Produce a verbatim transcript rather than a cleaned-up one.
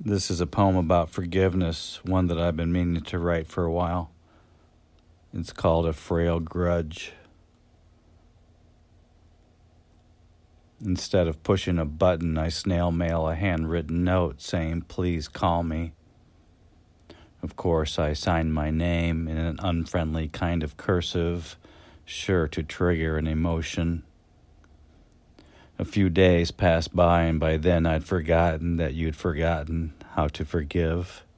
This is a poem about forgiveness, one that I've been meaning to write for a while. It's called A Frail Grudge. Instead of pushing a button, I snail mail a handwritten note saying, "Please call me." Of course, I sign my name in an unfriendly kind of cursive, sure to trigger an emotion. A few days passed by, and by then I'd forgotten that you'd forgotten how to forgive.